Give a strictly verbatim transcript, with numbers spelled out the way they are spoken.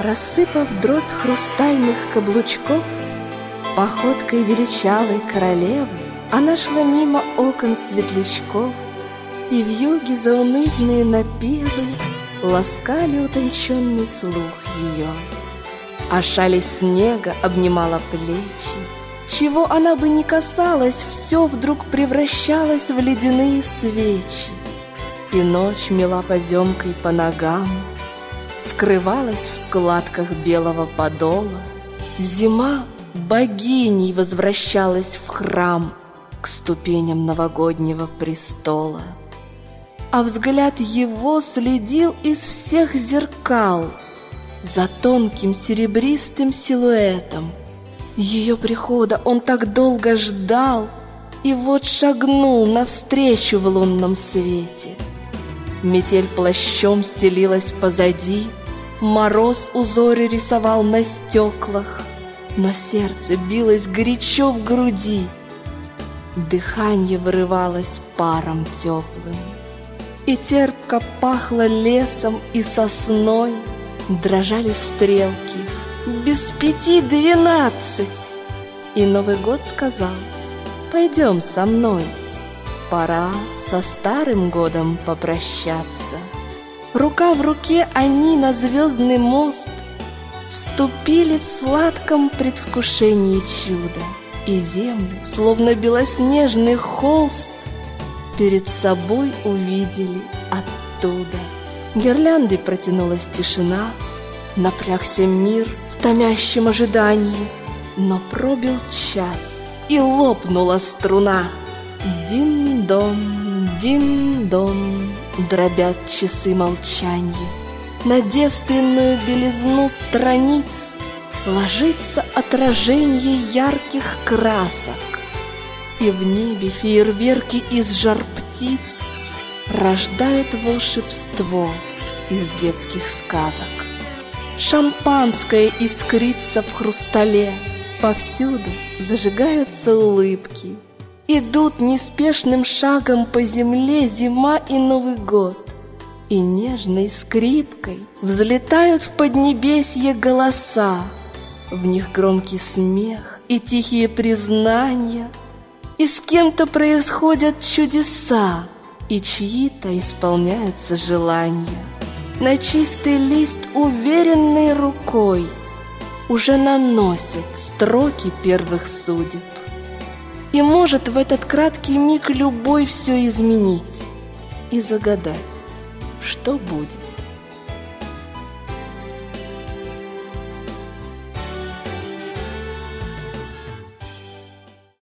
Рассыпав дробь хрустальных каблучков, походкой величавой королевы она шла мимо окон светлячков, и вьюги заунывные напевы ласкали утонченный слух ее. А шаль снега обнимала плечи, чего она бы ни касалась, все вдруг превращалось в ледяные свечи. И ночь мела поземкой по ногам, скрывалась в складках белого подола. Зима богиней возвращалась в храм к ступеням новогоднего престола. А взгляд его следил из всех зеркал за тонким серебристым силуэтом. Ее прихода он так долго ждал, и вот шагнул навстречу в лунном свете. Метель плащом стелилась позади, мороз узоры рисовал на стеклах, но сердце билось горячо в груди, дыхание вырывалось паром теплым. И терпко пахло лесом и сосной, дрожали стрелки, без пяти двенадцать. И Новый год сказал: пойдем со мной, пора со старым годом попрощаться. Рука в руке они на звездный мост вступили в сладком предвкушении чуда, и землю, словно белоснежный холст, перед собой увидели оттуда. Гирляндой протянулась тишина, напрягся мир в томящем ожидании, но пробил час, и лопнула струна. Дин-дон, дин-дон, дробят часы молчанья. На девственную белизну страниц ложится отражение ярких красок, и в небе фейерверки из жар птиц рождают волшебство из детских сказок. Шампанское искрится в хрустале, повсюду зажигаются улыбки. Идут неспешным шагом по земле зима и Новый год, и нежной скрипкой взлетают в поднебесье голоса. В них громкий смех и тихие признания, и с кем-то происходят чудеса, и чьи-то исполняются желания. На чистый лист уверенной рукой уже наносят строки первых судеб. И может в этот краткий миг любой все изменить и загадать, что будет.